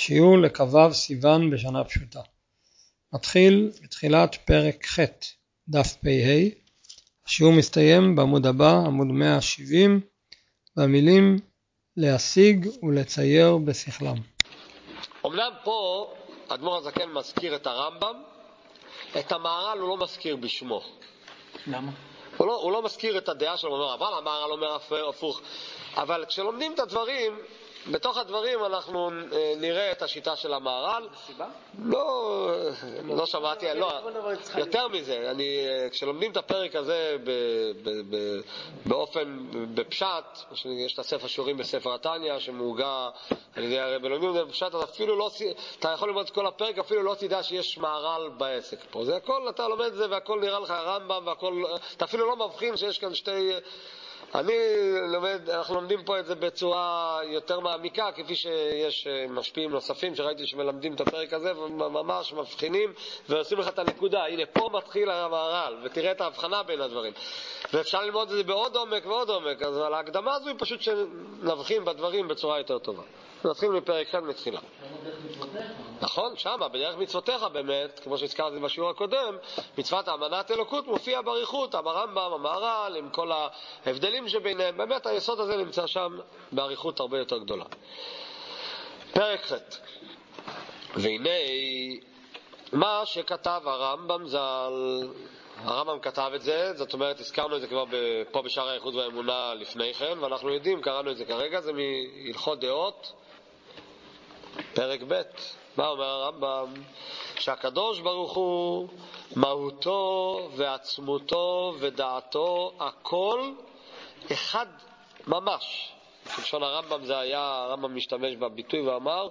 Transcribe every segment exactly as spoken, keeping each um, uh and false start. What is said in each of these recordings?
שיעור לכ"ו סיוון בשנה פשוטה. מתחיל בתחילת פרק ח' דף פ"ה. השיעור מסתיים בעמוד הבא, עמוד מאה שבעים, במילים להשיג ולצייר בשכלם. אמנם פה אדמו"ר הזקן מזכיר את הרמב"ם, את המהר"ל הוא לא מזכיר בשמו. למה? הוא לא, הוא לא מזכיר את הדעה שלו, אומר, אבל המהר"ל אומר הפוך. אבל כשלומדים את הדברים, בתוך הדברים אנחנו נראה את השיטה של המהר"ל. סיבה? לא, לא שמעתי, לא, יותר מזה, אני, כשלומדים את הפרק הזה ב, ב, ב, באופן, בפשט, יש את הספר שיעורים בספר התניא שמהוגה על ידי הרב, לומדים את זה בפשט, אז אפילו לא, אתה יכול ללמוד את כל הפרק, אפילו לא תדע שיש מהר"ל בעסק פה. זה הכל, אתה לומד את זה והכל נראה לך הרמב"ם והכל, אתה אפילו לא מבחין שיש כאן שתי... אני לומד, אנחנו לומדים פה את זה בצורה יותר מעמיקה, כפי שיש משפיעים נוספים שראיתי שמלמדים את הפרק הזה וממש מבחינים ועושים לך את הנקודה. הנה פה מתחיל המהר"ל ותראה את ההבחנה בין הדברים, ואפשר ללמוד את זה בעוד עומק ועוד עומק. אז על ההקדמה הזו היא פשוט שנבחין בדברים בצורה יותר טובה. נתחיל מפרק אחד מתחילה. נכון, שמה, בדרך מצוותיך באמת, כמו שהזכרתי בשיעור הקודם, מצוות האמנת אלוקות מופיע באריכות, הרמב"ם, המהר"ל, עם כל ההבדלים שביניהם, באמת היסוד הזה נמצא שם באריכות הרבה יותר גדולה. פרק ח'. והנה מה שכתב הרמב"ם ז"ל, הרמב"ם כתב את זה, זאת אומרת, הזכרנו את זה כבר פה בשער האיחוד והאמונה לפני כן, ואנחנו יודעים, קראנו את זה כרגע, זה מהלכות דעות, פרק ב'. מה אומר הרמב"ם? שהקדוש ברוך הוא, מהותו ועצמותו ודעתו, הכל אחד ממש. בלשון הרמב"ם זה היה, הרמב"ם משתמש בביטוי ואמר,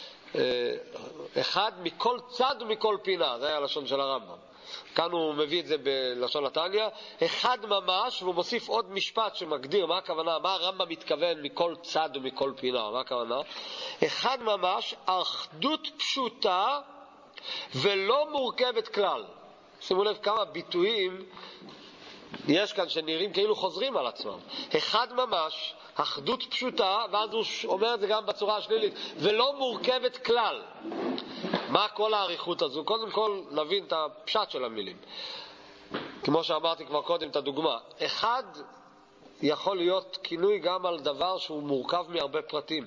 אחד מכל צד ומכל פינה, זה היה הלשון של הרמב"ם. כאן הוא מביא את זה בלשון התניא, אחד ממש, והוא מוסיף עוד משפט שמגדיר מה הכוונה, מה הרמב"ם מתכוון מכל צד ומכל פינה, מה הכוונה? אחד ממש, אחדות פשוטה ולא מורכבת כלל. שימו לב כמה ביטויים יש כאן שנראים כאילו חוזרים על עצמם. אחד ממש, אחדות פשוטה, ואז הוא אומר את זה גם בצורה השלילית, ולא מורכבת כלל. מה כל העריכות הזו? קודם כל נבין את הפשט של המילים. כמו שאמרתי כבר קודם את הדוגמה. אחד יכול להיות כינוי גם על דבר שהוא מורכב מהרבה פרטים.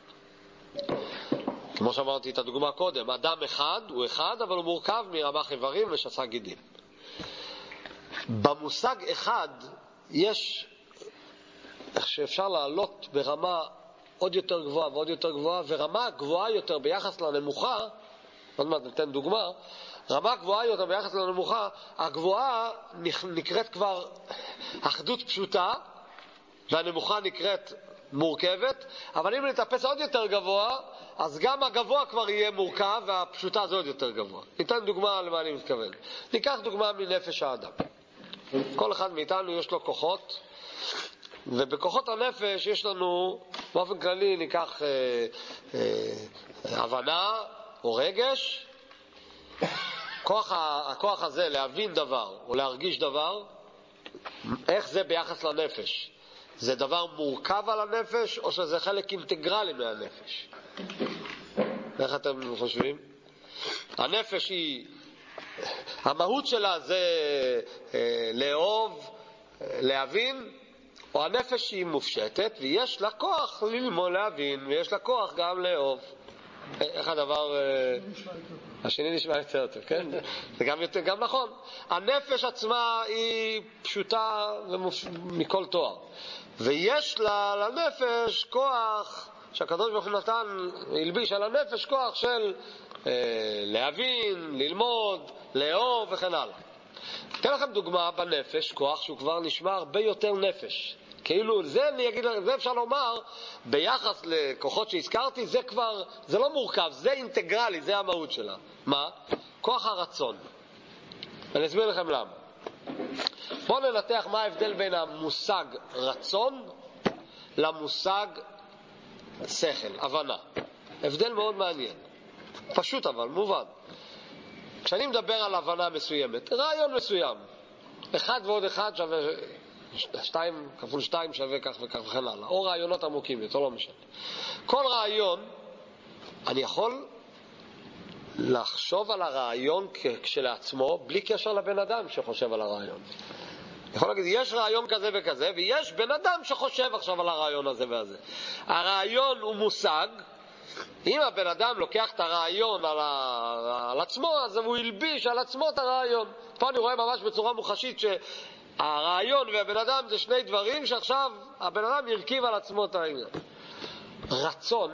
כמו שאמרתי את הדוגמה קודם, אדם אחד הוא אחד, אבל הוא מורכב מרמ"ח איברים ושס"ה גידים. במושג אחד יש שאפשר לעלות ברמה עוד יותר גבוהה ועוד יותר גבוהה, ורמה גבוהה יותר ביחס לנמוכה, עוד מעט ניתן דוגמה, רמה גבוהה יותר ביחס לנמוכה, הגבוהה נקראת כבר אחדות פשוטה, והנמוכה נקראת מורכבת, אבל אם נתאפס עוד יותר גבוה, אז גם הגבוה כבר יהיה מורכב, והפשוטה זה עוד יותר גבוה. ניתן דוגמה למה אני מתכוון. ניקח דוגמה מנפש האדם. כל אחד מאיתנו יש לו כוחות, ובכוחות הנפש יש לנו, באופן כללי ניקח אה, אה, הבנה או רגש. כוח, הכוח הזה להבין דבר או להרגיש דבר, איך זה ביחס לנפש? זה דבר מורכב על הנפש או שזה חלק אינטגרלי מהנפש? איך אתם חושבים? הנפש היא, המהות שלה זה אה, לאהוב, אה, להבין, או הנפש היא מופשטת ויש לה כוח ללמוד להבין ויש לה כוח גם לאהוב. איך הדבר אה, השני נשמע יותר טוב, כן? זה גם, יותר, גם נכון. הנפש עצמה היא פשוטה ומופ... מכל תואר, ויש לה לנפש כוח שהקדוש ברוך הוא נתן, הלביש על הנפש כוח של אה, להבין, ללמוד, לאהוב וכן הלאה. אתן לכם דוגמה בנפש, כוח שהוא כבר נשמע הרבה יותר נפש. כאילו זה, אני אגיד, זה אפשר לומר ביחס לכוחות שהזכרתי, זה כבר, זה לא מורכב, זה אינטגרלי, זה המהות שלה. מה? כוח הרצון. אני אסביר לכם למה. בואו ננתח מה ההבדל בין המושג רצון למושג שכל, הבנה. הבדל מאוד מעניין. פשוט אבל, מובן. כשאני מדבר על הבנה מסוימת, רעיון מסוים, אחד ועוד אחד שווה שתיים כפול שתיים שווה כך וכך וכן הלאה, או רעיונות עמוקים יותר, לא משנה. כל רעיון אני יכול לחשוב על הרעיון כשלעצמו בלי קשר לבן אדם שחושב על הרעיון. אני יכול להגיד, יש רעיון כזה וכזה, ויש בן אדם שחושב עכשיו על הרעיון הזה והזה. הרעיון הוא מושג. אם הבן אדם לוקח את הרעיון על, ה... על עצמו, אז הוא ילביש על עצמו את הרעיון. פה אני רואה ממש בצורה מוחשית שהרעיון והבן אדם זה שני דברים שעכשיו הבן אדם ירכיב על עצמו את העניין. רצון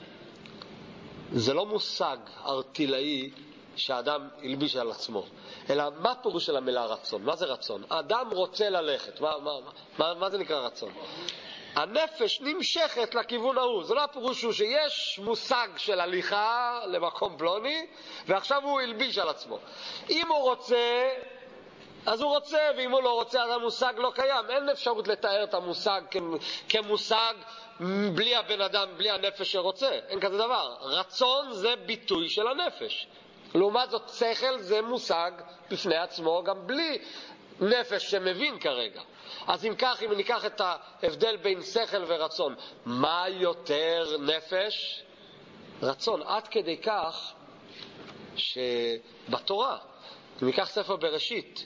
זה לא מושג ארטילאי שהאדם ילביש על עצמו, אלא מה פירוש של המילה רצון? מה זה רצון? האדם רוצה ללכת. מה, מה, מה, מה זה נקרא רצון? הנפש נמשכת לכיוון ההוא. זה לא הפירוש הוא שיש מושג של הליכה למקום פלוני ועכשיו הוא ילביש על עצמו. אם הוא רוצה אז הוא רוצה, ואם הוא לא רוצה אז המושג לא קיים. אין אפשרות לתאר את המושג כמושג בלי הבן אדם, בלי הנפש שרוצה. אין כזה דבר. רצון זה ביטוי של הנפש. לעומת זאת שכל זה מושג בפני עצמו גם בלי נפש שמבין כרגע. אז אם כך, אם ניקח את ההבדל בין שכל ורצון, מה יותר נפש? רצון. עד כדי כך שבתורה, אם ניקח ספר בראשית,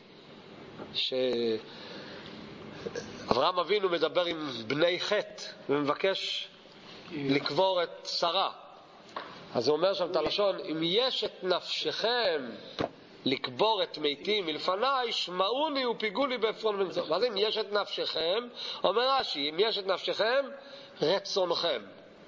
שאברהם אבינו מדבר עם בני חטא ומבקש לקבור את שרה, אז הוא אומר שם את הלשון, אם יש את נפשכם לקבור את מתים מלפניי, שמעוני ופיגעו לי בעפרון בן צור. מה זה אם יש את נפשכם? אומר רש"י, אם יש את נפשכם, רצונכם.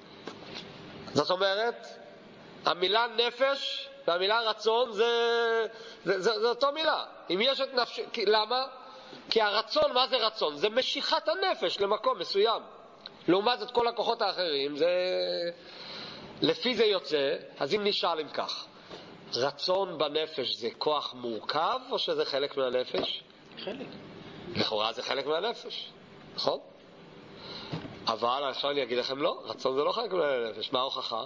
זאת אומרת, המילה נפש והמילה רצון זה, זה, זה, זה אותו מילה. אם יש את נפש... למה? כי הרצון, מה זה רצון? זה משיכת הנפש למקום מסוים. לעומת זאת כל הכוחות האחרים, זה... לפי זה יוצא, אז אם נשאל אם כך, רצון בנפש זה כוח מורכב או שזה חלק מהנפש? חלק. לכאורה זה חלק מהנפש, נכון? אבל עכשיו אני אגיד לכם לא, רצון זה לא חלק מהנפש. מה ההוכחה?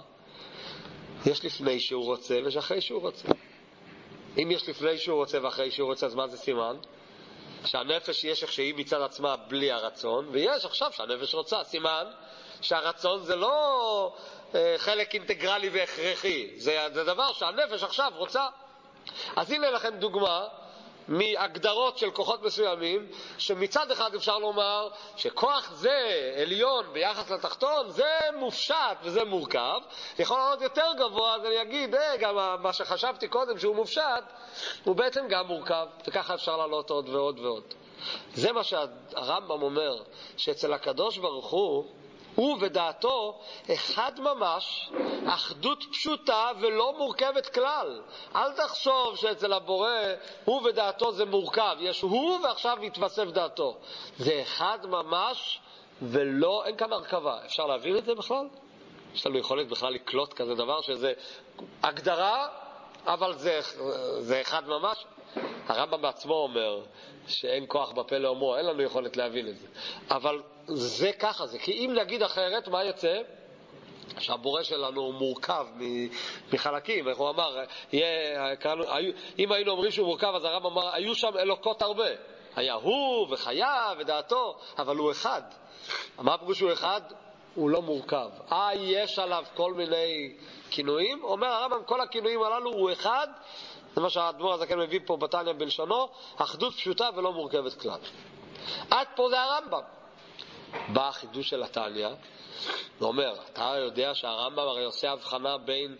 יש לפני שהוא רוצה ויש אחרי שהוא רוצה. אם יש לפני שהוא רוצה ואחרי שהוא רוצה, אז מה זה סימן? שהנפש יש איך שהיא מצד עצמה בלי הרצון, ויש עכשיו שהנפש רוצה. סימן שהרצון זה לא אה, חלק אינטגרלי והכרחי, זה, זה דבר שהנפש עכשיו רוצה. אז הנה לכם דוגמה מהגדרות של כוחות מסוימים, שמצד אחד אפשר לומר שכוח זה עליון ביחס לתחתון, זה מופשט וזה מורכב. יכול להיות יותר גבוה, אז אני אגיד, אה, גם מה שחשבתי קודם שהוא מופשט, הוא בעצם גם מורכב, וככה אפשר לעלות עוד ועוד ועוד. זה מה שהרמב"ם אומר, שאצל הקדוש ברוך הוא, הוא ודעתו אחד ממש, אחדות פשוטה ולא מורכבת כלל. אל תחשוב שאצל הבורא הוא ודעתו זה מורכב, יש הוא ועכשיו מתווסף דעתו. זה אחד ממש ולא, אין כאן הרכבה. אפשר להבין את זה בכלל? יש לנו יכולת בכלל לקלוט כזה דבר שזה הגדרה, אבל זה, זה אחד ממש. הרמב"ם בעצמו אומר שאין כוח בפה לאומרו, אין לנו יכולת להבין את זה. אבל זה ככה זה, כי אם נגיד אחרת, מה יצא? שהבורא שלנו הוא מורכב מחלקים. איך הוא אמר, יהיה, קראנו, אם היינו אומרים שהוא מורכב, אז הרמב"ם אמר, היו שם אלוקות הרבה. היה הוא וחיה ודעתו, אבל הוא אחד. מה פירוש שהוא אחד? הוא לא מורכב. אה, יש עליו כל מיני כינויים. אומר הרמב"ם, כל הכינויים הללו הוא אחד. זה מה שהאדמו"ר הזקן מביא פה בתניא בלשונו, אחדות פשוטה ולא מורכבת כלל. עד פה זה הרמב"ם. בא החידוש של התניא, הוא אומר, אתה יודע שהרמב"ם הרי עושה הבחנה בין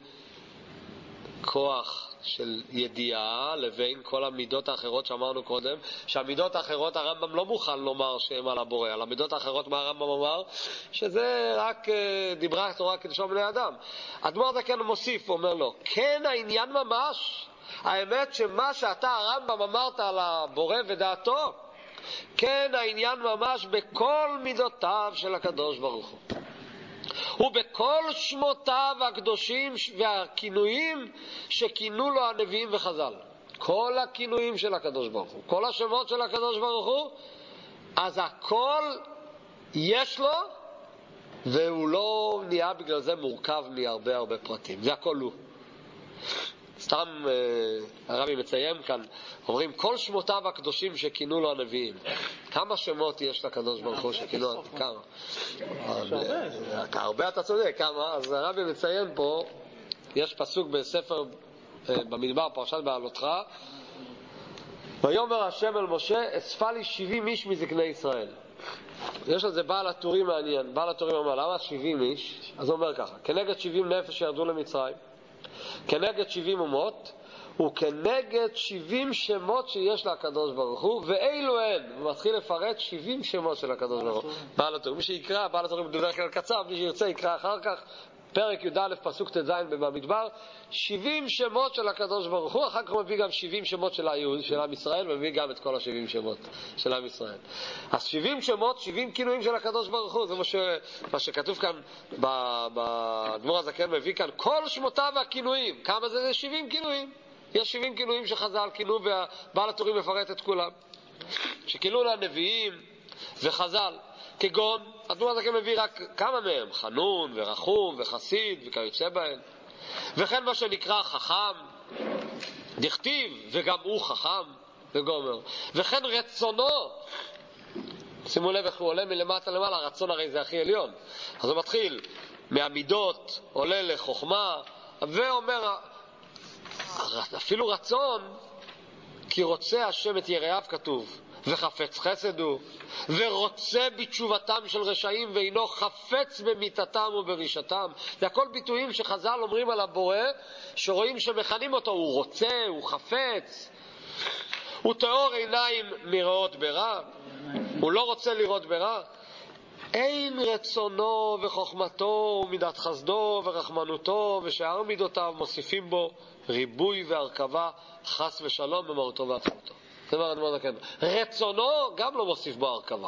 כוח של ידיעה לבין כל המידות האחרות שאמרנו קודם, שהמידות האחרות הרמב"ם לא מוכן לומר שהם על הבורא, על המידות האחרות מה הרמב"ם אמר? שזה רק דיברה תורה כלשון בני אדם. האדמו"ר הזקן מוסיף, אומר לו, כן העניין ממש, האמת שמה שאתה הרמב"ם אמרת על הבורא ודעתו, כן העניין ממש בכל מידותיו של הקדוש ברוך הוא. ובכל שמותיו הקדושים והכינויים שכינו לו הנביאים וחז"ל. כל הכינויים של הקדוש ברוך הוא, כל השמות של הקדוש ברוך הוא, אז הכל יש לו, והוא לא נהיה בגלל זה מורכב מהרבה הרבה פרטים. זה הכל הוא. סתם הרבי מציין כאן, אומרים כל שמותיו הקדושים שכינו לו הנביאים. כמה שמות יש לקדוש ברוך הוא שכינו? כמה? הרבה אתה צודק, כמה? אז הרבי מציין פה יש פסוק בספר במדבר, פרשת בעלותך, ויאמר השם אל משה, אספה לי שבעים איש מזקני ישראל. יש על זה בעל הטורים מעניין. בעל הטורים אומר, למה שבעים איש? אז הוא אומר ככה, כנגד שבעים נפש שירדו למצרים, כנגד שבעים אומות, וכנגד שבעים שמות שיש לקדוש ברוך הוא, ואילו הן. הוא מתחיל לפרט שבעים שמות של הקדוש ברוך הוא. בעל הטורים. מי שיקרא, בעל הטורים בדרך כלל קצר, מי שירצה יקרא אחר כך, פרק י"א פסוק ט"ז במדבר, שבעים שמות של הקדוש ברוך הוא. אחר כך הוא מביא גם שבעים שמות של היהוד, של עם ישראל, ומביא גם את כל ה-שבעים שמות של עם ישראל. אז שבעים שמות, שבעים כינויים של הקדוש ברוך הוא. זה מה, ש... מה שכתוב כאן באדמו"ר הזקן, מביא כאן כל שמותיו והכינויים. כמה זה? זה שבעים כינויים. יש שבעים כינויים שחז"ל כינו, והבעל הטורים מפרט את כולם, שכינו לנביאים וחז"ל, כגון, האדמו"ר הזקן מביא רק כמה מהם, חנון ורחום וחסיד וכיוצא בהם. וכן מה שנקרא חכם, דכתיב וגם הוא חכם וגומר. וכן רצונו, שימו לב איך הוא עולה מלמטה למעלה, הרצון הרי זה הכי עליון. אז הוא מתחיל מהמידות, עולה לחוכמה, ואומר אפילו רצון, כי רוצה השם את יראיו כתוב, וחפץ חסד הוא, ורוצה בתשובתם של רשעים, ואינו חפץ במיתתם וברישתם. זה הכל ביטויים שחז"ל אומרים על הבורא, שרואים שמכנים אותו, הוא רוצה, הוא חפץ, הוא טהור עיניים מראות ברע, הוא לא רוצה לראות ברע. אין רצונו וחוכמתו ומידת חסדו ורחמנותו ושאר מידותיו מוסיפים בו ריבוי והרכבה, חס ושלום במהותו ועצמותו. זאת אומרת, מה זה כן? רצונו גם לא מוסיף בו הרכבה.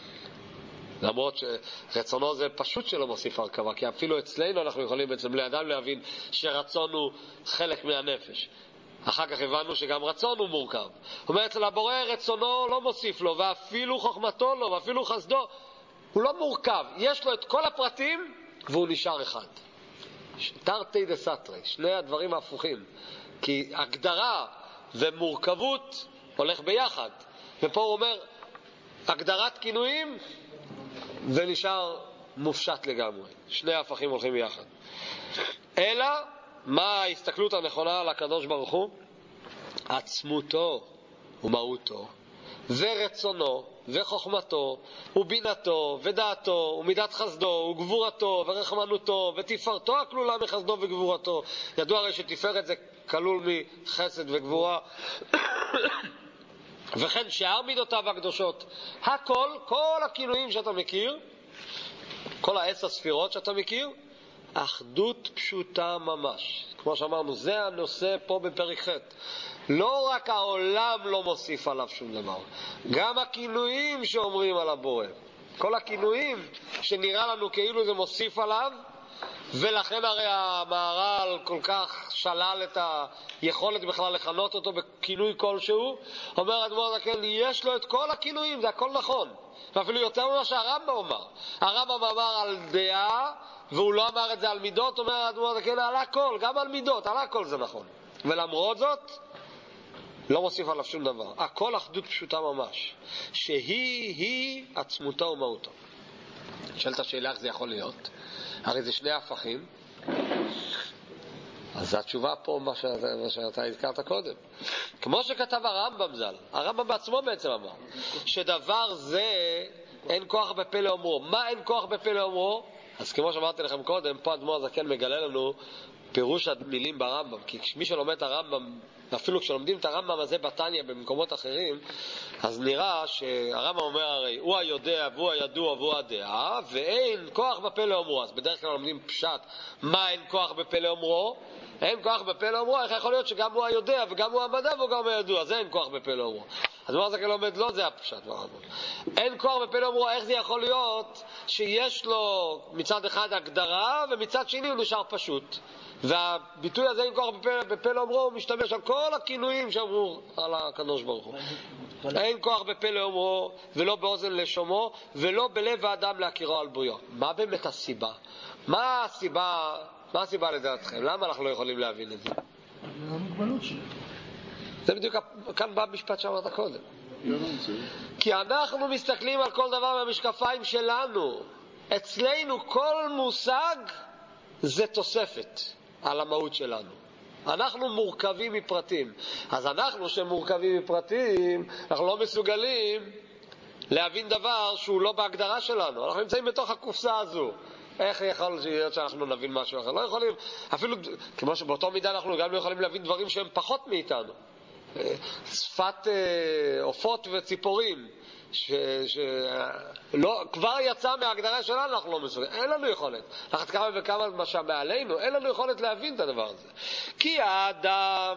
למרות שרצונו זה פשוט שלא מוסיף הרכבה, כי אפילו אצלנו אנחנו יכולים בעצם לאדם להבין שרצון הוא חלק מהנפש. אחר כך הבנו שגם רצון הוא מורכב. הוא אומר, אצל הבורא רצונו לא מוסיף לו, ואפילו חוכמתו לו, ואפילו חסדו. הוא לא מורכב, יש לו את כל הפרטים והוא נשאר אחד. תרתי דסתרי, שני הדברים ההפוכים, כי הגדרה ומורכבות הולך ביחד. ופה הוא אומר, הגדרת כינויים זה נשאר מופשט לגמרי, שני ההפכים הולכים ביחד. אלא מה ההסתכלות הנכונה על הקדוש ברוך הוא? עצמותו ומהותו ורצונו וחוכמתו ובינתו ודעתו ומידת חסדו וגבורתו ורחמנותו ותפארתו הכלולה מחסדו וגבורתו. ידוע הרי שתפארת זה כלול מחסד וגבורה. וכן שאר מידותיו הקדושות, הכל, כל הכינויים שאתה מכיר, כל העשר ספירות שאתה מכיר, אחדות פשוטה ממש. כמו שאמרנו, זה הנושא פה בפרק ח'. לא רק העולם לא מוסיף עליו שום דבר, גם הכינויים שאומרים על הבורא, כל הכינויים שנראה לנו כאילו זה מוסיף עליו, ולכן הרי המהר"ל כל כך שלל את היכולת בכלל לכנות אותו בכינוי כלשהו. אומר האדמו"ר הזקן, יש לו את כל הכינויים, זה הכל נכון, ואפילו יותר ממה שהרמב"ם אמר. הרמב"ם אמר על דעה והוא לא אמר את זה על מידות. אומר האדמו"ר הזקן, על הכל, גם על מידות, על הכל זה נכון, ולמרות זאת לא מוסיף עליו שום דבר. הכל אחדות פשוטה ממש, שהיא היא עצמותו ומהותו. שאלת השאלה איך זה יכול להיות, הרי זה שני הפכים. אז התשובה פה מה שאתה, מה שאתה הזכרת קודם, כמו שכתב הרמב"ם ז"ל. הרמב"ם בעצמו בעצם אמר שדבר זה אין כוח בפה לאומרו. מה אין כוח בפה לאומרו? אז כמו שאמרתי לכם קודם, פה האדמו"ר הזקן מגלה לנו פירוש המילים ברמב"ם, כי מי שלומד את הרמב"ם, אפילו כשלומדים את הרמב"ם הזה בתניא במקומות אחרים, אז נראה שהרמב"ם אומר הרי הוא היודע והוא הידוע והוא הדעה, ואין כוח בפה לאומרו. אז בדרך כלל לומדים פשט, מה אין כוח בפה לאומרו? אין כוח בפה לאומרו, איך יכול להיות שגם הוא היודע וגם הוא המדע והוא גם הידוע? זה אין כוח בפה לאומרו. אז מה זה לומד? לא, זה הפשט. אין כוח בפה לאומרו, איך זה יכול להיות שיש לו מצד אחד הגדרה ומצד שני הוא נשאר פשוט? והביטוי הזה אין כוח בפה, בפה לאומרו הוא משתמש על כל הכינויים שאמרו על הקדוש ברוך הוא. אין כוח בפה לאומרו ולא באוזן לשומו ולא בלב האדם להכירו על בויו. מה באמת הסיבה? מה הסיבה? מה הסיבה לדעתכם? למה אנחנו לא יכולים להבין את זה? המגבלות שלנו. זה בדיוק כאן בא משפט שאמרת קודם. כי אנחנו מסתכלים על כל דבר מהמשקפיים שלנו. אצלנו כל מושג זה תוספת. על המהות שלנו. אנחנו מורכבים מפרטים. אז אנחנו שמורכבים מפרטים, אנחנו לא מסוגלים להבין דבר שהוא לא בהגדרה שלנו. אנחנו נמצאים בתוך הקופסה הזו. איך יכול להיות שאנחנו נבין משהו אחר? לא יכולים, אפילו כמו שבאותו מידה אנחנו גם לא יכולים להבין דברים שהם פחות מאיתנו. שפת עופות וציפורים שלא, כבר יצא מההגדרה שלנו, אנחנו לא מסוגלים, אין לנו יכולת. לקחת כמה וכמה מה שמעלינו, אין לנו יכולת להבין את הדבר הזה. כי האדם,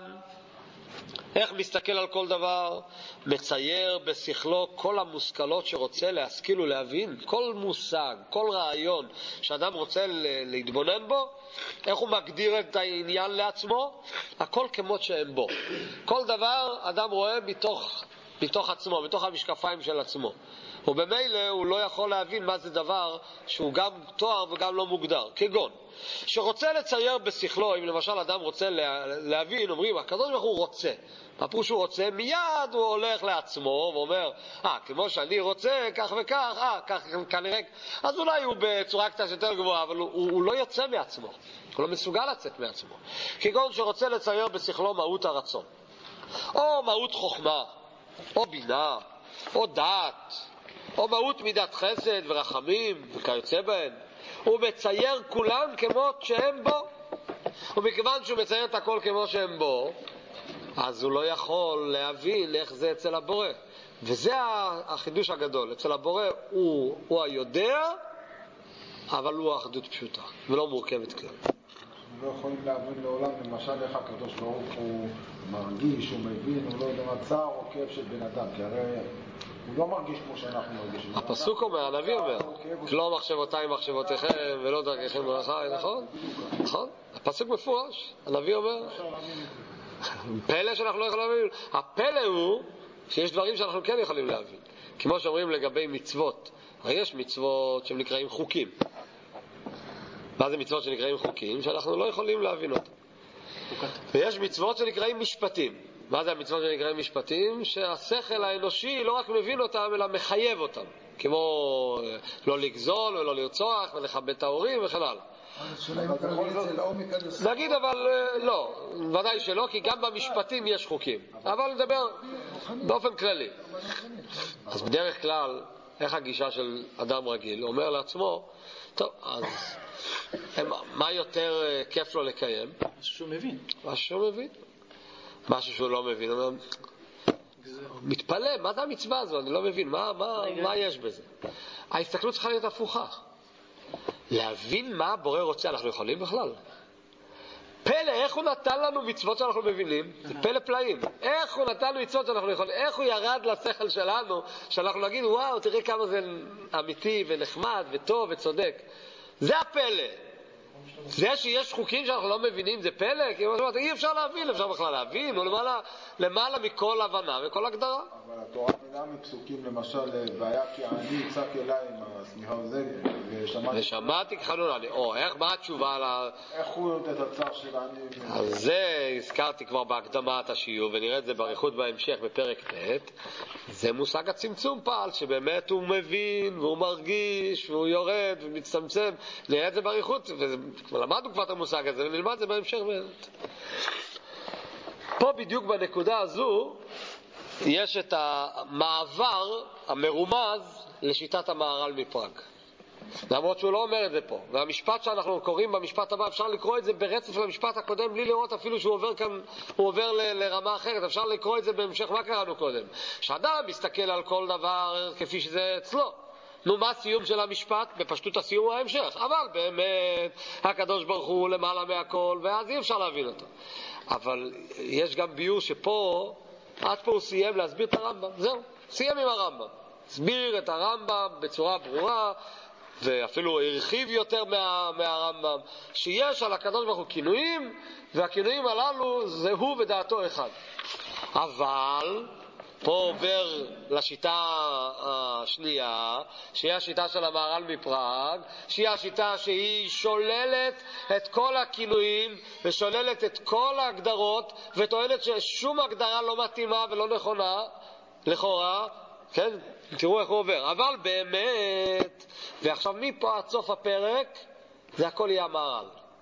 איך מסתכל על כל דבר? מצייר בשכלו כל המושכלות שרוצה להשכיל ולהבין. כל מושג, כל רעיון שאדם רוצה להתבונן בו, איך הוא מגדיר את העניין לעצמו? הכל כמו שהם בו. כל דבר אדם רואה מתוך, מתוך עצמו, מתוך המשקפיים של עצמו. ובמילא הוא לא יכול להבין מה זה דבר שהוא גם תואר וגם לא מוגדר. כגון, שרוצה לצייר בשכלו, אם למשל אדם רוצה להבין, אומרים, הקדוש ברוך הוא רוצה. מה פירוש שהוא רוצה? מיד הוא הולך לעצמו ואומר, אה, כמו שאני רוצה, כך וכך, אה, כך כנראה, אז אולי הוא בצורה קצת יותר גבוהה, אבל הוא, הוא, הוא לא יוצא מעצמו. הוא לא מסוגל לצאת מעצמו. כגון שרוצה לצייר בשכלו מהות הרצון. או מהות חוכמה, או בינה, או דעת, או מהות מידת חסד ורחמים וכיוצא בהן. הוא מצייר כולם כמו שהם בו. ומכיוון שהוא מצייר את הכל כמו שהם בו, אז הוא לא יכול להבין איך זה אצל הבורא. וזה החידוש הגדול. אצל הבורא הוא, הוא היודע, אבל הוא האחדות פשוטה, ולא מורכבת כלל. אנחנו לא יכולים להבין לעולם, למשל איך הקדוש ברוך הוא מרגיש, הוא מבין, הוא לא יודע מה צער או כאב של בן אדם, כי הרי הוא לא מרגיש כמו שאנחנו מרגישים. הפסוק אומר, הנביא אומר, לא מחשבותיי מחשבותיכם ולא דרככם דרכיי, נכון? נכון? הפסוק מפורש, הנביא אומר. פלא שאנחנו לא יכולים להבין. הפלא הוא שיש דברים שאנחנו כן יכולים להבין. כמו שאומרים לגבי מצוות. הרי יש מצוות שהם נקראים חוקים. מה זה מצוות שנקראים חוקים? שאנחנו לא יכולים להבין אותם. ויש מצוות שנקראים משפטים. מה זה המצוות שנקראים משפטים? שהשכל האנושי לא רק מבין אותם, אלא מחייב אותם. כמו לא לגזול ולא לרצוח ולכבד את ההורים וכן הלאה. נגיד אבל לא, ודאי שלא, כי גם במשפטים יש חוקים. אבל נדבר באופן כללי. אז בדרך כלל, איך הגישה של אדם רגיל? הוא אומר לעצמו, טוב, אז מה יותר כיף לו לקיים? משהו שהוא מבין. משהו שהוא מבין. משהו שהוא לא מבין. הוא מתפלא, מה זה המצווה הזו? אני לא מבין, מה, מה, מה יש בזה? ההסתכלות צריכה להיות הפוכה. להבין מה הבורא רוצה, אנחנו יכולים בכלל. פלא, איך הוא נתן לנו מצוות שאנחנו מבינים? זה פלא פלאים. איך הוא נתן לנו מצוות שאנחנו יכולים? איך הוא ירד לשכל שלנו, שאנחנו נגיד, וואו, תראה כמה זה אמיתי ונחמד וטוב וצודק. זה הפלא. זה שיש חוקים שאנחנו לא מבינים, זה פלא? כי אי אפשר להבין, אפשר בכלל להבין, או למעלה, למעלה מכל הבנה וכל הגדרה. אבל התורה מילה מפסוקים, למשל, והיה כי אני יצק אליי עם הסמיכה הזה, ושמעתי... ושמעתי כחנון, או, איך, מה התשובה על ה... איך הוא יודע את הצער של אני... אז זה הזכרתי כבר בהקדמת השיעור, ונראה את זה באריכות בהמשך בפרק ב'. זה מושג הצמצום פעל, שבאמת הוא מבין, והוא מרגיש, והוא יורד, ומצטמצם. נראה את זה באריכות, ולמדנו כבר את המושג הזה, ונלמד את זה בהמשך באמת. פה בדיוק בנקודה הזו, יש את המעבר המרומז לשיטת המהר"ל מפראג. למרות שהוא לא אומר את זה פה. והמשפט שאנחנו קוראים במשפט הבא, אפשר לקרוא את זה ברצף למשפט הקודם, בלי לראות אפילו שהוא עובר כאן, הוא עובר ל- לרמה אחרת. אפשר לקרוא את זה בהמשך, מה קראנו קודם? שאדם מסתכל על כל דבר כפי שזה אצלו. נו, מה הסיום של המשפט? בפשטות הסיום הוא ההמשך. אבל באמת, הקדוש ברוך הוא למעלה מהכל, ואז אי אפשר להבין אותו. אבל יש גם ביור שפה, עד פה הוא סיים להסביר את הרמב"ם. זהו, סיים עם הרמב"ם. הסביר את הרמב"ם בצורה ברורה, ואפילו הרחיב יותר מה, מהרמב"ם, שיש על הקדוש ברוך הוא כינויים, והכינויים הללו זה הוא ודעתו אחד. אבל פה עובר לשיטה השנייה, שהיא השיטה של המהר"ל מפראג, שהיא השיטה שהיא שוללת את כל הכינויים ושוללת את כל ההגדרות, וטוענת ששום הגדרה לא מתאימה ולא נכונה לכאורה. כן? תראו איך הוא עובר. אבל באמת, ועכשיו מפה עד סוף הפרק, זה הכל יהיה המהר"ל.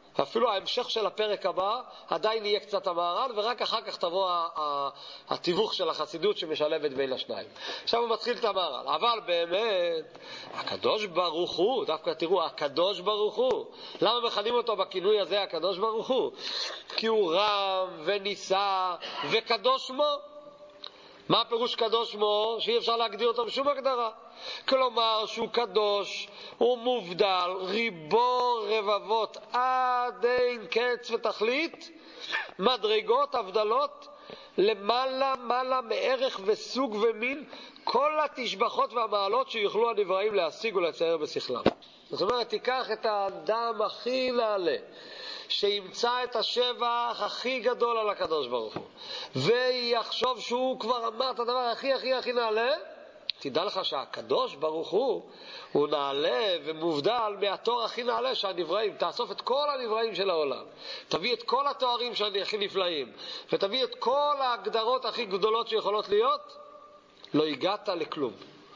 אפילו ההמשך של הפרק הבא עדיין יהיה קצת המהר"ל, ורק אחר כך תבוא התיווך של החסידות שמשלבת בין השניים. עכשיו הוא מתחיל את המהר"ל. אבל באמת, הקדוש ברוך הוא, דווקא תראו, הקדוש ברוך הוא, למה מכנים אותו בכינוי הזה הקדוש ברוך הוא? כי הוא רם וניסה וקדוש שמו. מה הפירוש קדוש שמו? שאי אפשר להגדיר אותו בשום הגדרה. כלומר שהוא קדוש, הוא מובדל, ריבו רבבות עד אין קץ ותכלית, מדרגות, הבדלות, למעלה מעלה מערך וסוג ומין, כל התשבחות והמעלות שיוכלו הנבראים להשיג ולצייר בשכלם. זאת אומרת, תיקח את האדם הכי נעלה, שימצא את השבח הכי גדול על הקדוש ברוך הוא, ויחשוב שהוא כבר אמר את הדבר הכי הכי הכי נעלה, תדע לך שהקדוש ברוך הוא הוא נעלה ומובדל מהתואר הכי נעלה שהנבראים. תאסוף את כל הנבראים של העולם, תביא את כל התוארים הכי נפלאים, ותביא את כל ההגדרות הכי גדולות שיכולות להיות, לא הגעת לכלום.